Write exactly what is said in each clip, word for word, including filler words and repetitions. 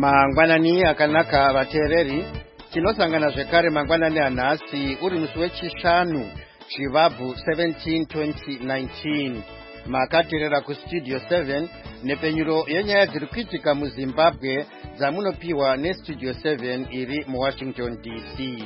Mangwanani akanaka vateereri, tinosangana zvekare mangwanani anhasi uri musi wechishanu Chivabvu seventeen twenty nineteen. Makateerera kustudio seven nepenyuro yenyaya dziri kuitika muZimbabwe dzamunopiwa nestudio seven iri muWashington D C.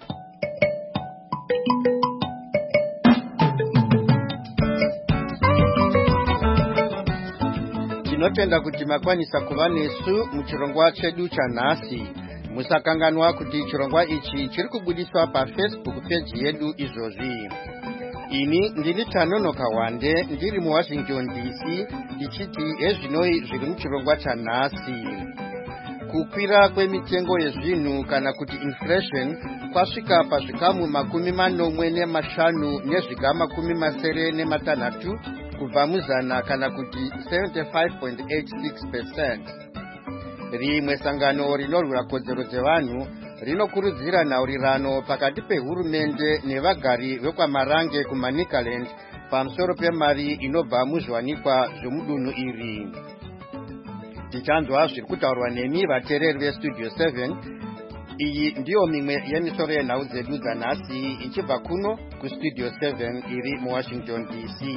Tinotenda kuti makwanisa kuva nesu muchirongwa chedu chanhasi. Musakanganwa kuti chirongwa ichi chiri kubudiswa paFacebook page yedu izvozvi. Ini ndini Tanonoka Wande ndiri muWashington D C ndichiti ezvinoi zviri muchirongwa chanhasi. Kukwira kwemitengo yezvinhu kana kuti inflation kwasvika pazvikamu makumi manomwe nemashanu nezviga makumi masere nematanhatu kubva muzana kana kuti seventy-five point eight six percent. Rimwe sangano rinorwira kodzero dzevanhu rinokurudzira nhaurirano pakati pehurumende nevagari vekwaMarange kuManicaland pamusoro pemari inobva muzviwanikwa zvemudunhu iri. Tichanzwa zviri kutaurwa nemi vateereri vestudio seven. Iyi ndiyo mimwe yemisoro yenhau dzedu dzanhasi ichibva kuno kustudio seven iri muWashington D C.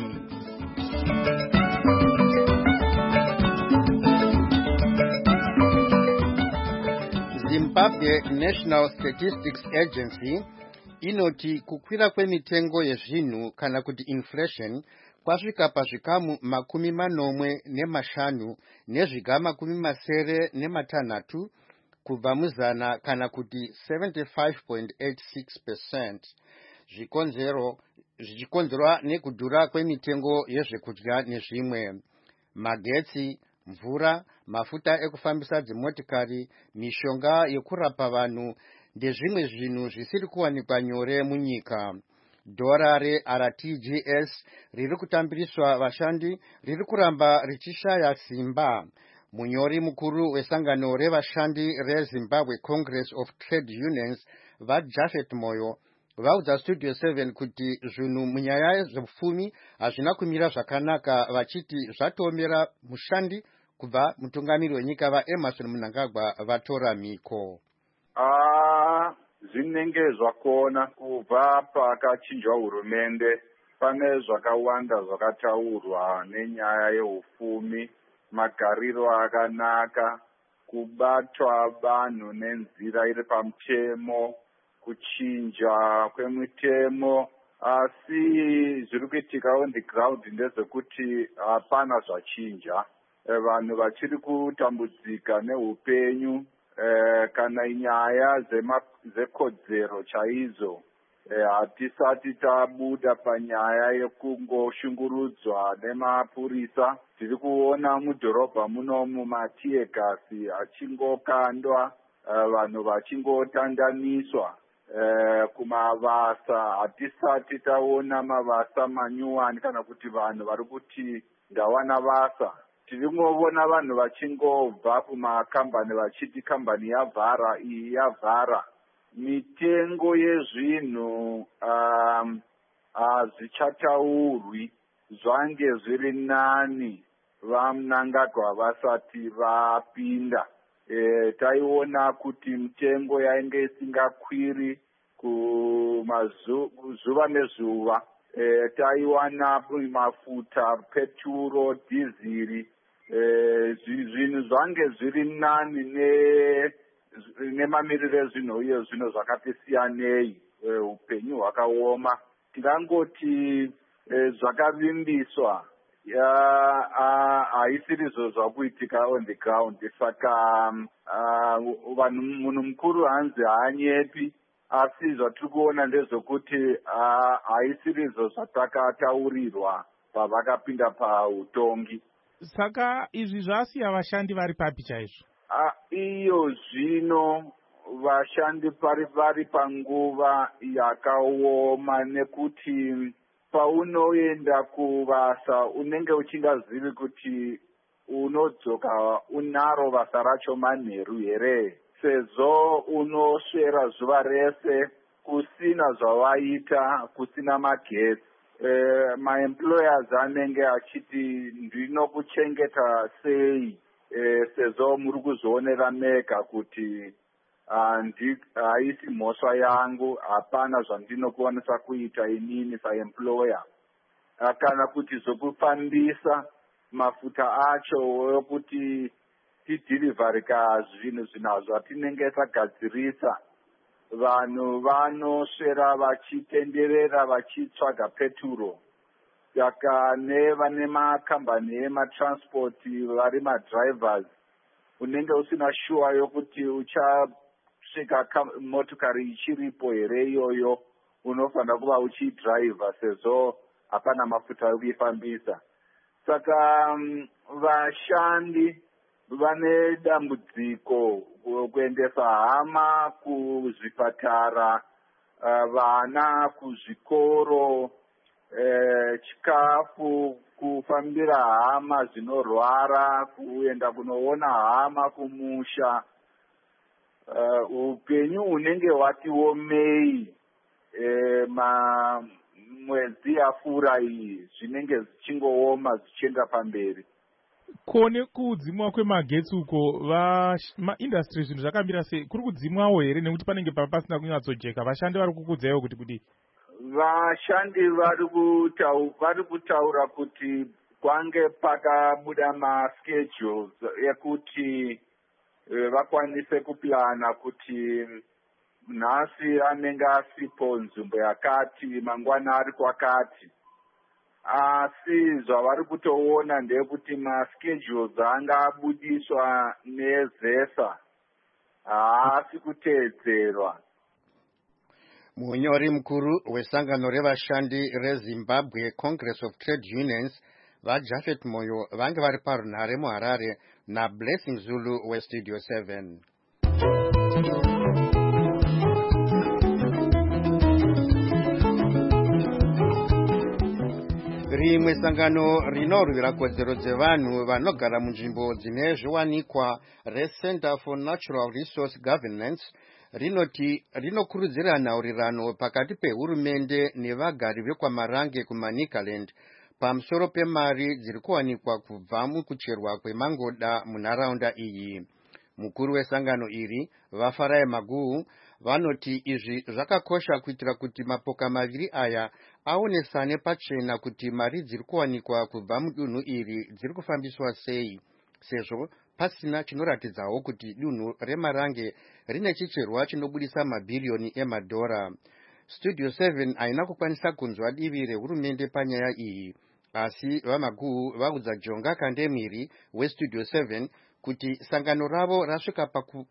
Zimbabwe National Statistics Agency inoti kukwira kwemitengo yezvinhu kana kuti inflation kwasvika pazvikamu makumi manomwe nemashanu nezviga makumi masere nematanhatu kubva muzana kana kuti seventy-five point eight six percent. Zvikonzero zvichikonzerwa nekudhura kwemitengo yezvekudya nezvimwe. Magetsi, mvura, mafuta ekufambisa dzimotikari, mishonga yekurapa vanhu ndezvimwe zvinhu zvisiri kuwanikwa nyore munyika. Dhora reR T G S riri kutambiriswa vashandi riri kuramba richishaya simba. Munyori mukuru wesangano revashandi reZimbabwe Congress of Trade Unions vaJafet Moyo vaudza studio seven kuti zvinhu munyaya zvepfumi hazvina kumira zvakanaka, vachiti zvatoomera mushandi kubva mutungamiri wenyika vaEmmerson Mnangagwa vatora mhiko. Ah, zvinenge zvakona kubva pakachinjwa hurumende pane zvakawanda zvakataurwa nenyaya yeupfumi, magariro akanaka, kubatwa vanhu nenzira iri pamutemo, kuchinja kwemitemo, asi zviri kuitika on the ground ndezvekuti hapana zvachinja. Vanhu vachiri kutambudzika neupenyu eh, kana inyaya dzekodzero chaidzo. Hatisati eh, tabuda panyaya yekungoshungurudzwa nemapurisa. Tiri kuona mudhorobha munomu matiegasi achingokandwa, eh, vanhu vachingotandaniswa. Eh, kumabasa hatisati taona mabasa manyuwani kana kuti vanhu vari kuti ndawana basa. Tiri kuona vanhu vachingobva kumakambani vachiti kambani yavhara, iyi yavhara. Mitengo yezvinhu um, hazvichataurwi, zvange zviri nani vaMnangagwa vasati vapinda. E, taiona kuti mitengo yainge isingakwiri kumazuva nezuva. E, taiwana mafuta, peturo, dhiziri. E, zvinhu zvange zviri nani ne nemamiriro ezvinhu uye zvinhu zvakati siyanei, e, upenyu hwakaoma. Tingangoti e, zvakavimbiswa haisirizvo zvakuitika on the ground. Saka vanhu munhu mukuru hanzi haanyepi, asi zvatiri kuona ndezvekuti haisirizvo zvatakataurirwa pavakapinda pautongi. Saka izvi zvasiya vashandi vari papi chaizvo? Iyo zvino vashandi pari vari panguva yakaoma, nekuti paunoenda kuvasa unenge uchingazivi kuti unodzoka unaro basa racho manheru here, sezvo unoswera zuva rese kusina zvavaita, kusina magetsi. E, maemployers anenge achiti ndinokuchengeta sei e, sezvo muri kuzvionera mega kuti haisi mhosva yangu, hapana zvandinokwanisa kuita inini saemployer. Kana kuti zvokufambisa mafuta acho yokuti tidhirivhari zvinhu zvinazvo atinenge tagadzirisa, vanhu vanoswera vachitenderera vachitsvaga peturo. Saka nevane makambani ematransport vari madrivers, unenge usina shuwa yokuti uchasvika motokari ichiripo here iyoyo, unofanira kuva uchidhiraivha sezvo hapana mafuta ekuifambisa. Saka um, vashandi vane dambudziko kuendesa hama kuzvipatara, uh, vana kuzvikoro, eh, chikafu, kufambira hama zvinorwara, kuenda kunoona hama kumusha. Uh, upenyu unenge wati womei, eh, ma mwedzi yapfuura iyi zvinenge zvichingooma zvichienda pamberi. Kone kudzimwa kwemagetsi uko maindustry zvinhu zvakamira sei? Kuri kudzimwawo here nekuti panenge pasina kunyatsojeka? Vashandi vari kukudzaiwo kuti kuti vashandi vari vari kutaura kuti kwange pakabuda maschedules ekuti vakwanise kuplana kuti nhasi anenge asipo nzvimbo yakati, mangwana ari kwakati. Asi zvavari kutoona ndekuti maschedules anga abudiswa nezesa haasi kuteedzerwa. Munyori mukuru wesangano revashandi reZimbabwe Congress of Trade Unions vaJafet Moyo vange vari parunhare muHarare naBlessing Zulu weStudio seven. Rimwe sangano rinorwira kodzero dzevanhu vanogara munzvimbo dzine zviwanikwa reCenter for Natural Resource Governance rinoti rinokurudzira nhaurirano pakati pehurumende nevagari vekwaMarange kuManicaland pamusoro pemari dziri kuwanikwa kubva mukucherwa kwemangoda munharaunda iyi. Mukuru wesangano iri Vafarai Maguhu vanoti izvi zvakakosha kuitira kuti mapoka maviri aya aonesane pachena kuti mari dziri kuwanikwa kubva mudunhu iri dziri kufambiswa sei, sezvo pasina chinoratidzawo kuti dunhu reMarange rine chicherwa chinobudisa mabhiriyoni emadhora. Studio seven haina kukwanisa kunzwa divi rehurumende panyaya iyi, asi vaMaguhu vaudza Jonga Kandemiri weStudio seven kuti sangano ravo rasvika paku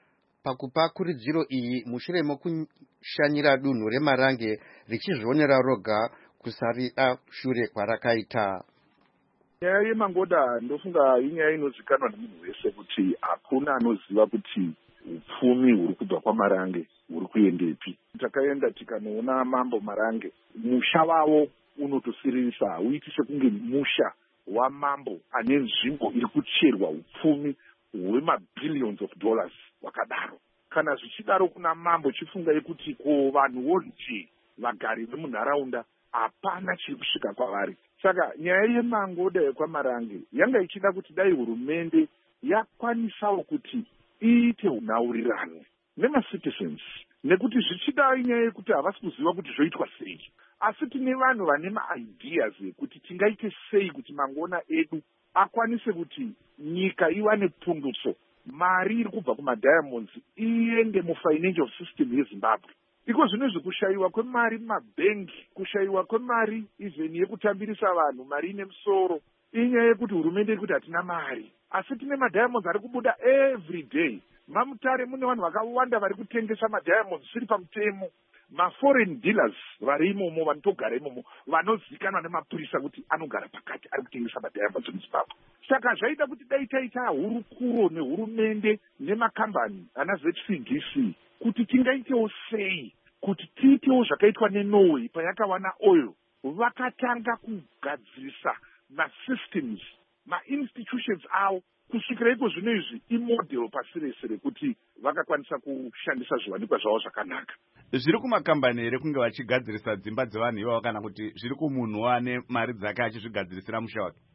pakupa kuridziro iyi mushure mokushanyira dunhu reMarange richizvionera roga kusarira shure kwarakaita. Nyaya yemangoda ndofunga inyaya inozikanwa nemunhu wese kuti hakuna anoziva kuti upfumi huri kubva kwaMarange huri kuendepi. Takaenda tikanoona mambo Marange, musha wavo unotosiririsa, hauiti sekunge musha wamambo ane nzvimbo iri kucherwa upfumi hwemabhillions of dollars wakadaro. Kana zvichidaro kuna mambo chifungai kuti ko vanhu vonje vagari vemunharaunda hapana chiri kusvika kwavari. Saka nyaya yemangoda yekwaMarange yanga ichida kuti dai hurumende yakwanisawo kuti iite nhaurirano nemacitizens, nekuti zvichida inyaya yekuti havasi kuziva kuti zvoitwa sei. Asi tine vanhu vane maideas ekuti tingaite sei kuti mangona edu akwanise kuti nyika iwane pundutso, mari iri kubva kumadiamonds iende mufinancial system yeZimbabwe. Iko zvinezvi kushayiwa kwemari mumabhengi, kushayiwa kwemari even yekutambirisa vanhu, mari ine musoro, inyaya yekuti hurumende iri kuti hatina mari. Asi tine madiamonds ari kubuda every day. Mamutare mune vanhu vakawanda vari kutengesa madiamonds zviri pamutemo. Ma-foreign dealers vari imomo vanotogara imomo vanozikanwa nemapurisa kuti anogara pakati ari kutengesa madiamonds muZimbabwe. Saka zvaita kuti dai taita hurukuro nehurumende nemakambani ana Z C D C kuti tingaitewo sei kuti tiitewo zvakaitwa neNorway payakawana oil. Vakatanga kugadzirisa masystems, ma-institutions avo kusvikira iko zvino izvi imodel pasi rese rekuti vakakwanisa kushandisa zviwanikwa zvavo zvakanaka. Zviri kumakambani here kunge vachigadzirisa dzimba dzevanhu ivavo kana kuti zviri kumunhu wane mari dzake achizvigadzirisira musha wake?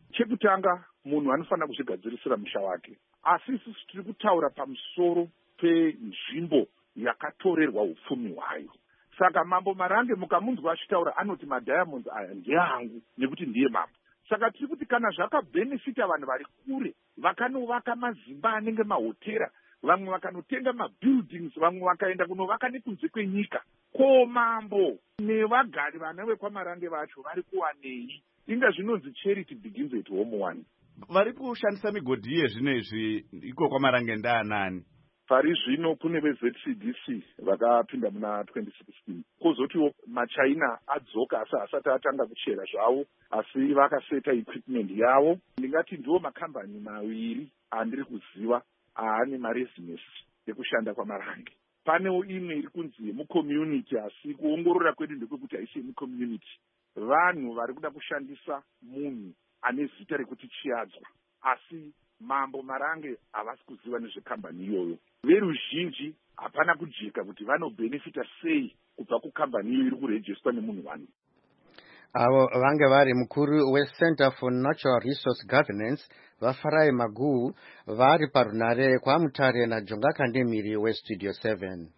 Chekutanga munhu anofanira kuzvigadzirisira musha wake, asi isusu tiri kutaura pamusoro penzvimbo yakatorerwa upfumi hwayo. Saka Mambo Marange mukamunzwa achitaura anoti madiamonds aya ndeangu nekuti ndiye mambo. Saka tiri kuti kana zvakabhenefita vanhu vari kure vakanovaka mazimba anenge mahotera, vamwe vakanotenga mabuildings, vamwe vakaenda kunovaka nekunze kwenyika, ko mambo nevagari vana vekwaMarange vacho vari kuwanei? Inga zvinonzi charity begins at home one. Vari kushandisa migodhi yezvinezvi iko kwaMarange ndaanani? Pari zvino kune ve-Z C D C vakapinda muna twenty sixteen. Kozotiwo maChina adzoka asi asati atanga kuchera zvavo, asi vakaseta equipment yavo. Ndingati ndiwo makambani maviri andiri kuziva aane maresumes ekushanda kwaMarange. Panewo imwe iri kunzi yemucommunity, asi kuongorora kwedu ndekwekuti haisi yemucommunity. Vanhu vari kuda kushandisa munhu ane zita rekuti Chiadzwa, asi Mambo Marange havasi kuziva nezvekambani iyoyo. Veruzhinji hapana kujeka kuti vanobhenefita sei kubva kukambani iyo iri kurejistwa nemunhu wani. Avo vange vari mukuru weCenter for Natural Resource Governance vaFarai Maguhu vari parunare kwaMutare naJonga Kandemiri weStudio seven.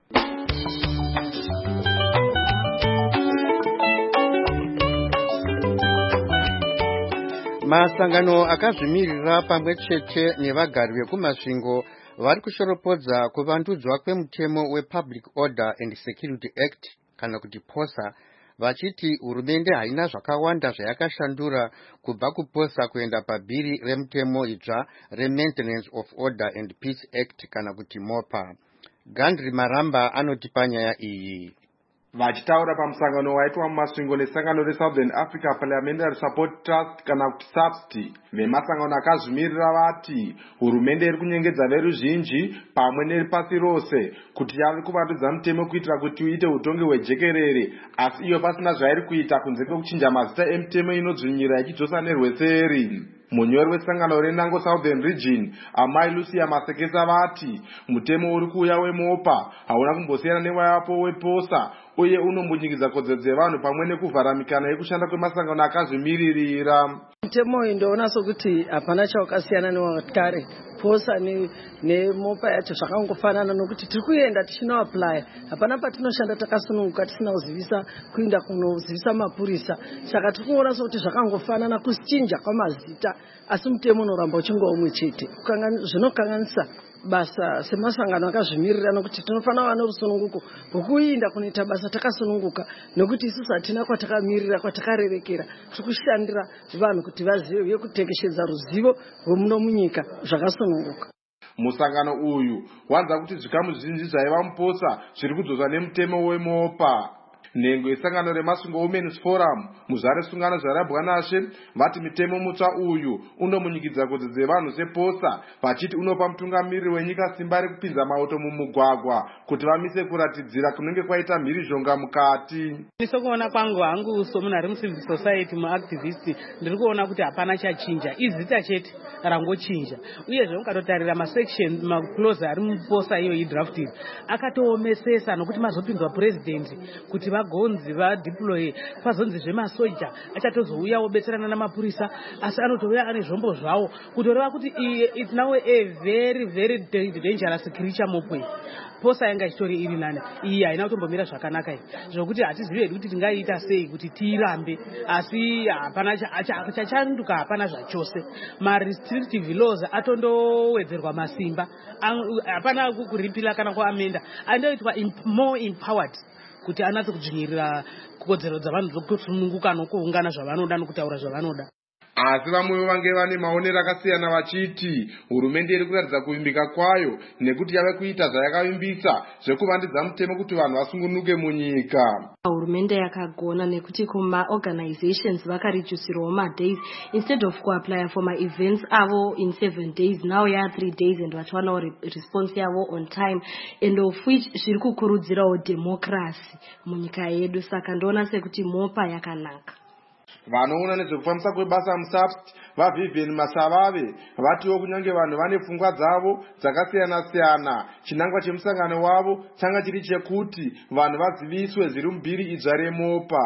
Masangano akazvimirira pamwe chete nevagari vekumasvingo vari kushoropodza kuvandudzwa kwemutemo wePublic Order and Security Act kana kuti POSA, vachiti hurumende haina zvakawanda zvayakashandura kubva kuPOSA kuenda pabhiri remutemo idzva reMaintenance of Order and Peace Act kana kuti MOPA. Gandri Maramba anoti panyaya iyi. Vachitaura pamusangano waitwa mumasvingo nesangano reSouthern Africa Parliamentary Support Trust kana kuti S A P S T, vemasangano akazvimirira vati hurumende iri kunyengedza veruzhinji pamwe neripasi rose kuti yave kuvandudza mutemo kuitira kuti uite utongi hwejekerere, asi iyo pasina zvairi kuita kunze kwekuchinja mazita emutemo inodzvinyira ichidzosa nerweseri. Munyori wesangano reNango Southern Region Amai Lucia Masekesa vati mutemo uri kuuya weMOPA hauna kumbosiyana newaivapo wePOSA uye unombunyikidza kodzero dzevanhu pamwe nekuvhara mikana yekushanda kwemasangano akazvimiririra. Mutemo uyu ndoona sokuti hapana chawakasiyana newakare. POSA neMOPA yacho zvakangofanana nokuti tiri kuenda tichinoapply, hapana patinoshanda takasununguka tisina kuzivisa kuinda kunozivisa mapurisa. Saka tiri kuona sokuti zvakangofanana kuchinja kwamazita, asi mutemo unoramba uchinge umwe chete. Zvinokanganisa basa semasangano akazvimirira nokuti tinofanira kuva nerusununguko rwokuinda kunoita basa takasununguka, nokuti isusu hatina kwatakamirira kwatakarerekera. Tiri kushandira vanhu kuti vazive uye kutekeshedza ruzivo rwemuno munyika zvakasununguka. Musangano uyu wanza kuti zvikamu zvinji zvaiva muPOSA zviri kudzoswa nemutemo weMOPA. Nhengo yesangano reMasvingo Women's Forum muzvare sungano zvarabwa nashe vati mitemo mutsva uyu unomunyikidza kodzero dzevanhu sePOSA, vachiti unopa mutungamiriri wenyika simba rekupinza mauto mumugwagwa kuti vamise kuratidzira kunenge kwaita mhirizhonga mukati. Nesokuona kwangu hangu somunhu ari mucivil society muactivist ndiri kuona kuti hapana chachinja, izita chete rangochinja. Uyezve ukatotarira masection maclose ari muPOSA iyo idrafted akatoomesesa nokuti mazopinzwa president kuti vagonzi vadeploy pazonzi zvemasoja achatozouya obetserana namapurisa, asi anotouya ane zvombo zvavo kutoreva kuti it's now a very very dangerous creature mopwe. POSA yanga ichitori iri nani iyi haina kutombomira zvakanaka iyi zvokuti hatizivi kuti tingaiita sei kuti tiirambe, asi hapana chachanduka, hapana zvachose. Ma-restrictive laws atondowedzerwa masimba, hapana kuripila kana kuamenda, andoitwa more empowered kuti anatse kudzvinyirira kodzero dzavanhu dzokusununguka nokuungana zvavanoda nokutaura zvavanoda. Asi vamwe vange vane maonero akasiyana vachiti hurumende iri kuratidza kuvimbika kwayo nekuti yave kuita zvayakavimbisa zvekuvandudza mutemo kuti vanhu vasungunuke munyika. Hurumende yakagona nekuti kuma organizations vakareducirwa madays instead of kuapply for my events avo in seven days, now ya three days and vachiwanawo response yavo on time, and of which zviri kukurudzirawo democracy munyika yedu. Saka ndoona sekuti MOPA yakanaka. Vanoona nezvekufambisa kwebasa muS A P S T vaVivian Masavave vatiwo kunyange vanhu vane pfungwa dzavo dzakasiyana siyana, chinangwa chemusangano wavo changa chiri chekuti vanhu vaziviswe zviri mubhiri idzva reMOPA.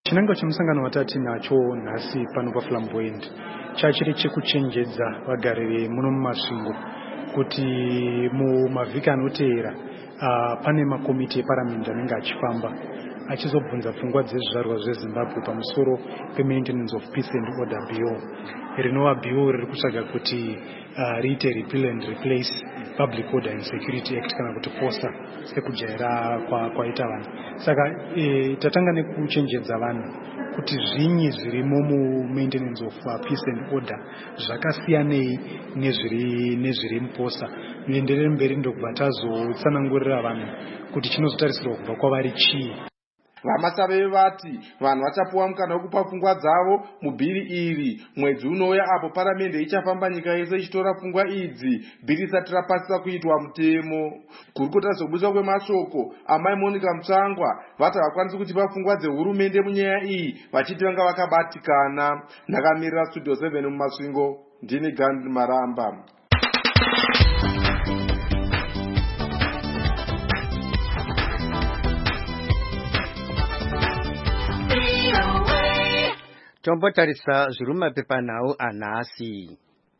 Chinangwa chemusangano watati nacho nhasi pano paFlamboyant chachiri chekuchenjedza vagari vemuno mumasvingo kuti mumavhiki anoteera uh, pane makomiti eparamende anenge achifamba achizobvunza pfungwa dzezvizvarwa zveZimbabwe pamusoro peMaintenance of Peace and Order Bill. Rinova bill riri kutsvaga kuti uh, riite repeal and replace Public Order and Security Act kana kuti posa sekujaira kwaita kwa vanhu. Saka e, tatanga nekuchenjedza vanhu kuti zvinyi zvirimo mu Maintenance of uh, Peace and Order zvakasiyanei nezviri nezviri muposa. Muenderere mberi ndokubva tazotsanangurira vanhu kuti chinozotarisirwa kubva kwavari chii. Vamasave vati vanhu vachapuwa mukana wekupa pfungwa dzavo mubhiri iri mwedzi unouya apo paramende ichafamba nyika yese ichitora pfungwa idzi bhiri isati rapasisa kuitwa mutemo. Kurukota zobudiswa kwemashoko amai Monica Mutsvangwa vati havakwanisi kutipa pfungwa dzehurumende munyaya iyi vachiti vanga vakabatikana. Ndakamirira Studio seven mumasvingo ndini Gandhi Maramba. Tombotarisa zviri mumapepanhau anhasi.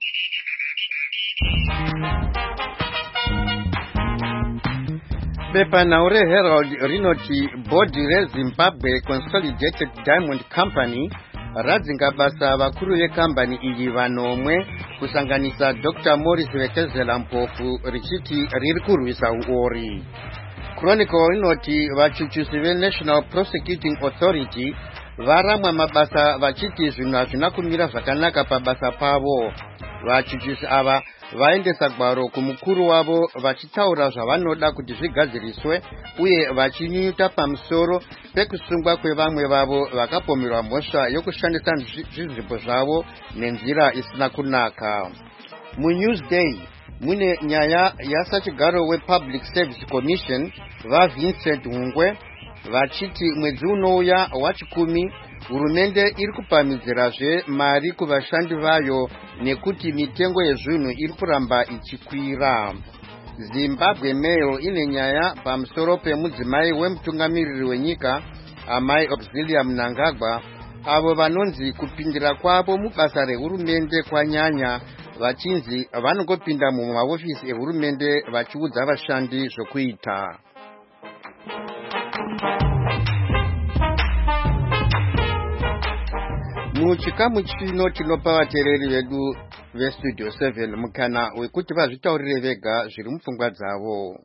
Pepanhau reHerald rinoti bhodhi reZimbabwe Consolidated Diamond Company radzinga basa vakuru vekambani iyi vanomwe kusanganisa Doctor Morris Vekezela Mpofu richiti riri kurwisa uori. Chronicle rinoti vachuchusi veNational Prosecuting Authority varamwa mabasa vachiti zvinhu hazvina kumira zvakanaka pabasa pavo. Vachuchusi ava vaendesa gwaro kumukuru wavo vachitaura zvavanoda kuti zvigadziriswe uye vachinyunyuta pamusoro pekusungwa kwevamwe vavo vakapomerwa mhosva yokushandisa zvizipo zvavo nenzira isina kunaka. MuNewsday mune nyaya yasachigaro wePublic Service Commission vaVincent Hungwe vachiti mwedzi unouya wachikumi hurumende iri kupamhidzirazve mari kuvashandi vayo nekuti mitengo yezvinhu iri kuramba ichikwira. Zimbabwe Mail ine nyaya pamusoro pemudzimai wemutungamiriri wenyika amai Auxilia Mnangagwa avo vanonzi kupindira kwavo mubasa rehurumende kwanyanya vachinzi vanongopinda mumahofisi ehurumende vachiudza vashandi zvokuita. Muchikamu chino tinopa vateereri vedu veStudio seven mukana wekuti vazvitaurire vega zviri mupfungwa dzavo.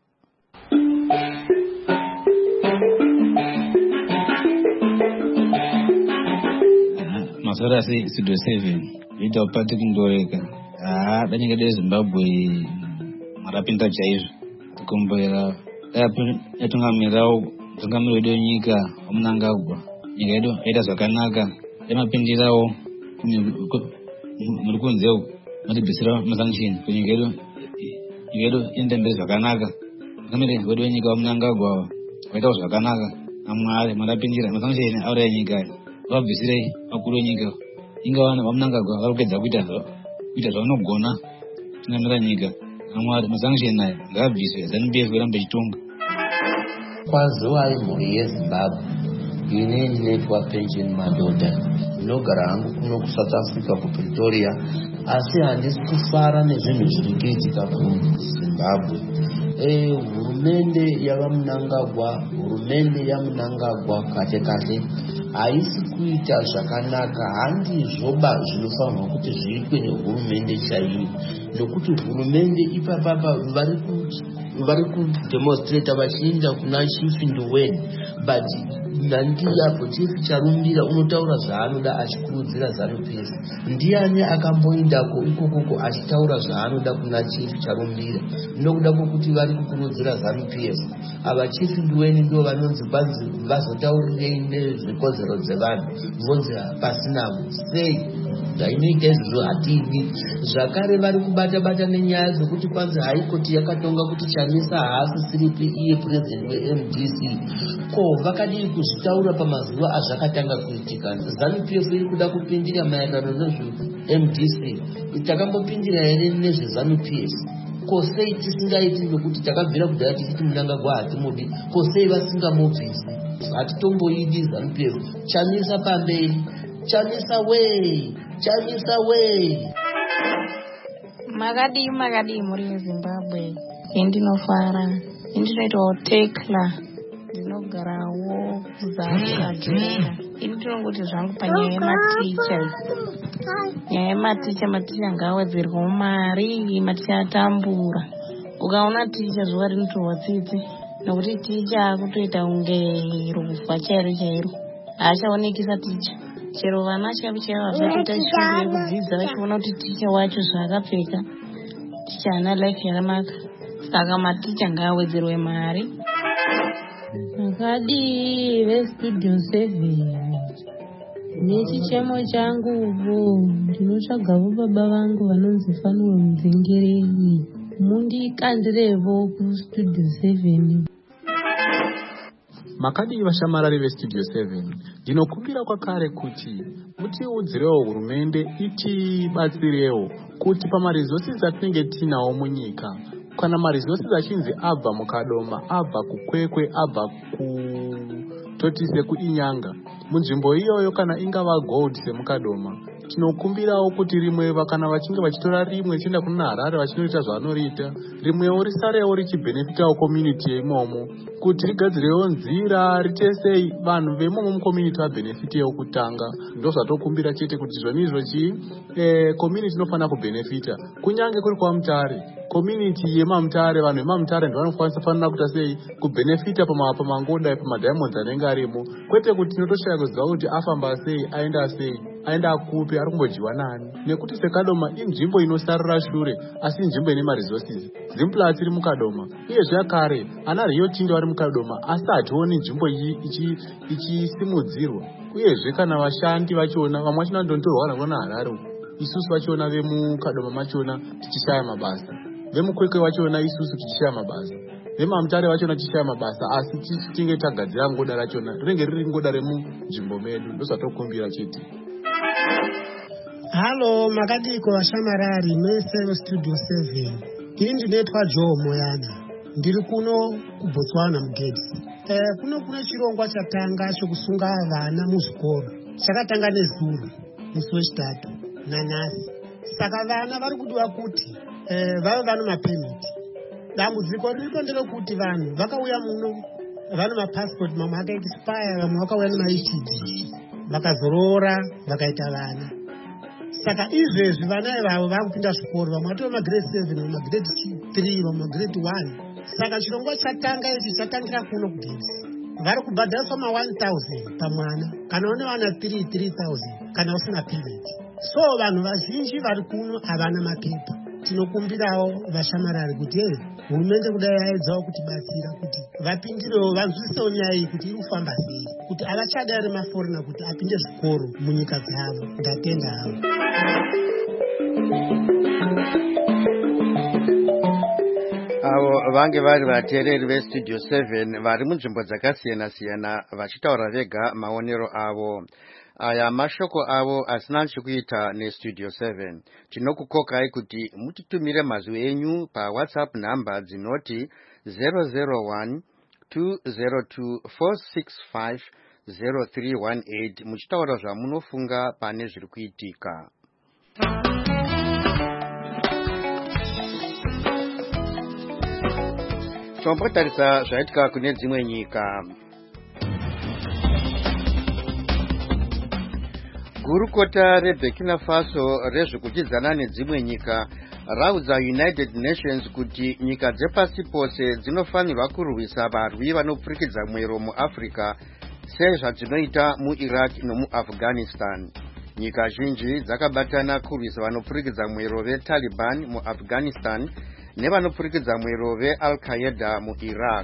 Masora si Studio seven ita Patrick Ndoreka ah danyika de Zimbabwe marapinda chaizvo kumbera yapi yatungamirao tungamiro yedu nyika Mnangagwa nyika yedu ita zvakanaka emapindirawo muri kunzeu matibvisira masanction kunyika yedu nyika yedu indembe zvakanaka ngamire wedu wenyika Mnangagwa waita zvakanaka amwari marapindira masanction aura nyika vabvisirei vakuru wenyika inga vana vaMnangagwa vari kupedza kuita kuita zvavanogona tungamira nyika amwari masanction nayo ngabviswe ZANU P F irambe ichitonga. Kwaziwai mhuri yeZimbabwe ine ndinoitwa Pension Madhodha ndinogara hangu kuno kuSouth Africa kuPretoria asi handisi kufara nezvinhu zviri kuitika kuZimbabwe. Eh, hurumende yavaMnangagwa hurumende yaMnangagwa kate kate haisi kuita zvakanaka handizvoba zvinofanirwa kuti zviitwe nehurumende chaiyo nokuti hurumende ipapapa vari kuti vari kudemonstrata vachienda kuna Chief Nduweni but nandiyapo Chief Charumbira unotaura zvaanoda achikurudzira ZANU P F. Ndiani akamboendako ikokoko achitaura zvaanoda kuna Chief Charumbira nokuda kwokuti vari kukurudzira ZANU P F. Ava Chief Nduweni ndo vanonzi kwanzi vazotaurirei nezvikodzero dzevanhu vonzi pasina sei ndainoita izvozvo hatidi zvakare vari kubata bata nenyaya dzokuti kwanzi haikoti yakatonga kuti chanisa haasisiripi iye president weM D C ko vakadii kuzvitaura pamazuva azvakatanga kuitika. ZANU P F iri kuda kupindira maererano nezveM D C takambopindira here nezveZANU P F ko sei tisingaiti nokuti takabvira kudhaya tichiti Mnangagwa hatimudi ko sei vasingamubvisi hatitomboidi zanu P F chamisa pamberi chamisa wei chamisa wei. Makadii makadii muri muZimbabwe. Indinofara indinoitawo tekla ndinogarawo kuzaakuradhera. Ini ndinongoti zvangu panyaya yematicha nyaya yematicha maticha ngaawedzerwawo mari maticha atambura. Ukaona ticha zuva rinotorwa tsitsi nokuti ticha akutoita unge rufa chairo chairo haachaonekisa ticha. Chero vana chavo chavo havachatoita chishuviro yekudzidza vachiona kuti ticha wacho zvaakapfeka ticha haana life yakanaka. Saka maticha ngaawedzerwe mari. Makadii vestudio seven nechichemo changuvo ndinotsvagawo baba vangu vanonzi Fanuel Mudzengereri mundikandirevo kustudio seven. Makadii vashamarari vestudio seven ndinokumbira kwakare kuti mutiudzirewo hurumende itibatsirewo kuti pamaresources atinenge tinawo munyika kana maresources achinzi abva mukadoma abva kukwekwe abva kutoti sekuinyanga munzvimbo iyoyo kana ingava gold semukadoma tinokumbirawo kuti rimwe kana vachinge vachitora rimwe chienda kuna Harare vachinoita zvavanoriita rimwewo risarewo richibhenefitawo community yeimomo kuti rigadzirewo nzira ritesei vanhu veimomo mucommunity vabhenefitewo kutanga. Ndozvatokumbira chete kuti zvonizvo chii eh, community inofanira kubhenefita kunyange kuri kwaMutare community yemaMutare vanhu vemaMutare ndivanofanira kuita sei kubhenefita pamangoda pamadiamonds anenge arimo kwete kuti tinotoshaya kuziva kuti afamba sei aenda sei aenda kupi ari kumbojiwa nani nekuti sekadoma inzvimbo inosarira shure asi nzvimbo ine maresources. Zimplats iri mukadoma uyezve akare ana Rio Tinto vari mukadoma asi hationi nzvimbo iyi ichisimudzirwa uyezve kana vashandi vachiona vamwe vachina ndontorwa vanakona Harare isusu vachiona vemukadoma machona tichishaya mabasa vemukwekwe vachiona isusu tichishaya mabasa vemaMutare vachiona tichishaya mabasa asi tichinge tagadzira ngoda rachona rinenge riri ngoda remunzvimbo medu. Ndozvatokumbira chete. Halo makadiko vashamarari mese studio seven. Ini ndinoitwa Joe Moyana ndiri kuno kuBotswana mugedzi. Eh kuno kuna chirongwa chatanga chokusunga vana muzvikoro chakatanga nezuro musi wechitatu nanhasi. Saka vana vari kudiwa kuti eh vave vano mapemiti. Dambudziko riripo nderekuti vanhu vakauya muno vana mapassport mamwe akaexpire vamwe vakauya nemaI T D vakazorora vakaita vana. Saka izvezvi vana ivavo vakupinda zvikoro vamwe vatora magrade seven vamwe magrade three vamwe magrade one. Saka chirongwa chatanga ichi chatangira kuno kugedzi vari kubhadhariswa ma one thousand pamwana kana une vana three three thousand kana usina payment. So vanhu vazhinji vari kuno havana mapepa. Tinokumbirawo vashamarari kuti hey, hurumende kudai yaedzawo kutibatsira kuti vapindirewo vanzwisewo nyaya iyi kuti iri kufamba sei kuti havachada ere maforina kuti apinde zvikoro munyika dzavo. Ndatenda havo. Avo vange vari vateereri vestudio seven vari munzvimbo dzakasiyana siyana vachitaura vega maonero avo. Aya mashoko avo asina chekuita nestudio seven. Tinokukokai kuti mutitumire mazwi enyu pa WhatsApp number dzinoti zero zero one two zero two four six five zero three one eight muchitaura zvamunofunga pane zviri kuitika. Tombotarisa zvaitika kune dzimwe nyika. Gurukota reBurkina Faso rezvekuchidzana nedzimwe nyika raudza United Nations kuti nyika dzepasi pose dzinofanirwa kurwisa varwi vanopfurikidza mwero muAfrica sezvadzinoita muIraq nomuAfghanistan. Nyika zhinji dzakabatana kurwisa vanopfurikidza mwero veTaliban muAfghanistan nevanopfurikidza mwero veAl-Qaeda muIraq.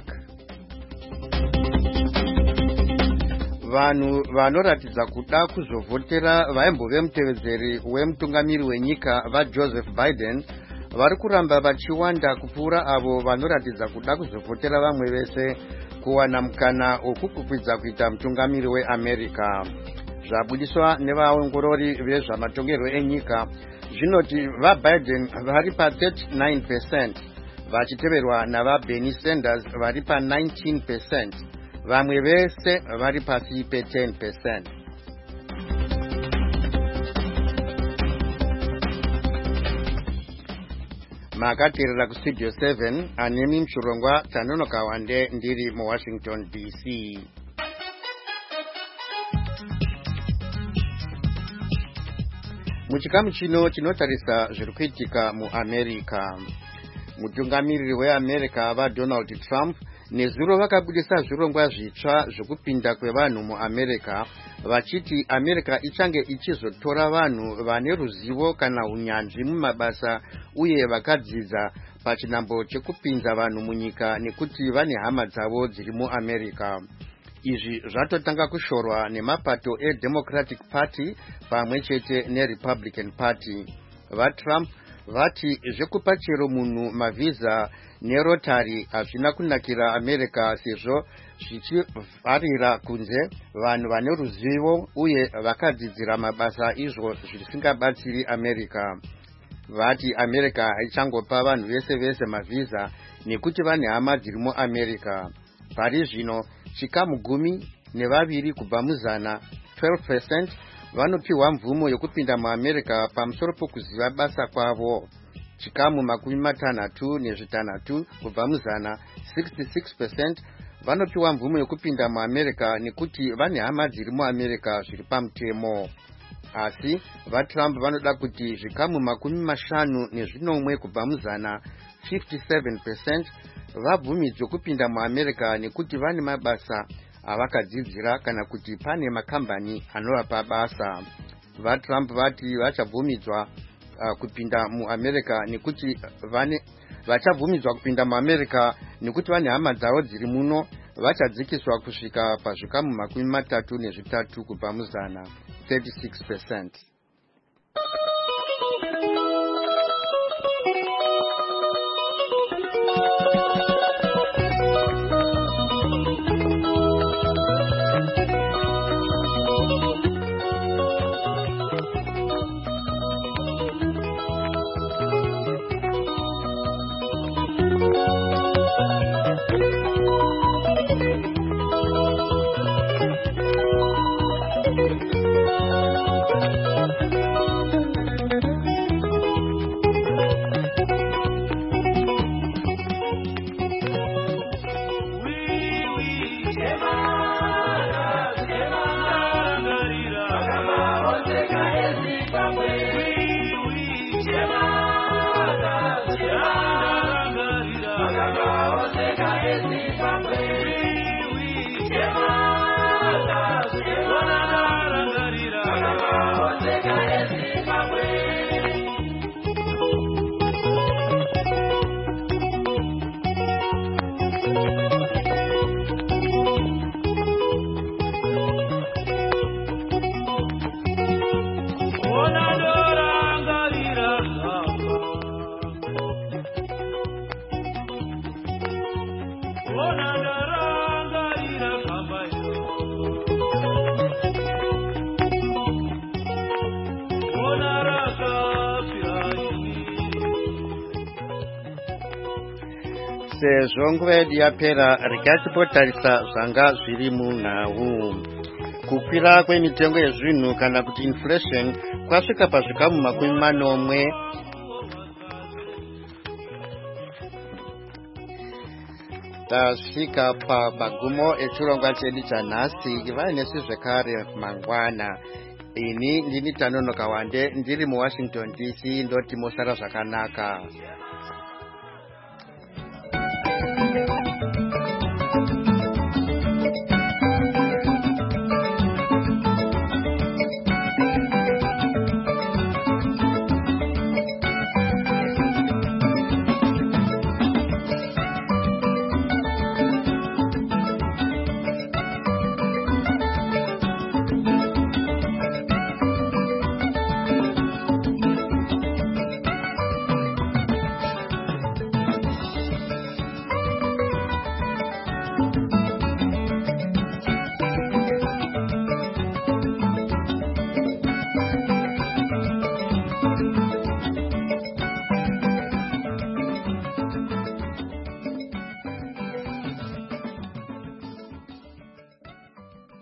Vanhu vanoratidza kuda kuzovhotera vaimbove mutevedzeri wemutungamiri wenyika vaJoseph Biden vari kuramba vachiwanda kupfuura avo vanoratidza kuda kuzovhotera vamwe vese kuwana mukana wekukwidza kuita mutungamiri weAmerica. Zvabudiswa nevaongorori vezvamatongerwo enyika zvinoti vaBiden vari pa thirty-nine percent vachiteverwa navaBernie Sanders vari pa nineteen percent. vamwe vese vari pasi pe ten percent. Makatirira ku studio seven anemi mchurongwa Tanonoka Wande ndiri mu Washington D C. Muchikamu chino chinotarisa zviri kuitika mu America. Mutungamiriri weAmerica va Donald Trump nezuro vakabudisa zvirongwa zvitsva zvekupinda kwevanhu muAmerica vachiti America ichange ichizotora vanhu vane ruzivo kana unyanzvi mumabasa uye vakadzidza pachinambo chekupinza vanhu munyika nekuti vane hama dzavo dziri muAmerica. Izvi zvatotanga kushorwa nemapato eDemocratic Party pamwe chete neRepublican Party. VaTrump vati zvekupa chero munhu mavhiza nerotari hazvina kunakira America sezvo zvichivharira kunze vanhu vane ruzivo uye vakadzidzira mabasa izvo zvisingabatsiri America. Vati America haichangopa vanhu vese vese mavhiza nekuti vane hama dziri muAmerica. Pari zvino chikamu gumi nevaviri kubva muzana twelve percent vanopiwa mvumo yekupinda muAmerica pamusoro pokuziva basa kwavo. Chikamu makumi matanhatu nezvitanhatu kubva muzana sixty-six percent vanopiwa mvumo yekupinda muAmerica nekuti vane hama dziri muAmerica zviri pamutemo. Asi vaTrump vanoda kuti zvikamu makumi mashanu nezvinomwe kubva muzana fifty-seven percent vabvumidzwe kupinda muAmerica nekuti vane mabasa avakadzidzira kana kuti pane makambani anovapa basa. VaTrump vati vachabvumidzwa uh, kupinda muAmerica nekuti vane vachabvumidzwa kupinda muAmerica nekuti vane hama dzavo dziri muno vachadzikiswa kusvika pazvikamu makumi matatu nezvitatu kubva muzana thirty-six percent. Sezvo nguva yedu yapera rikatipotarisa zvanga zviri munhau. Kukwira kwemitengo yezvinhu kana kuti inflation kwasvika pazvikamu makumi manomwe tasvika pamagumo echirongwa chedu chanhasi. Ivai nesu zvekare mangwana. Ini ndini Tanonoka Wande ndiri muWashington D C ndoti mosara zvakanaka.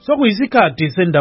sokuyisikhathi sendaba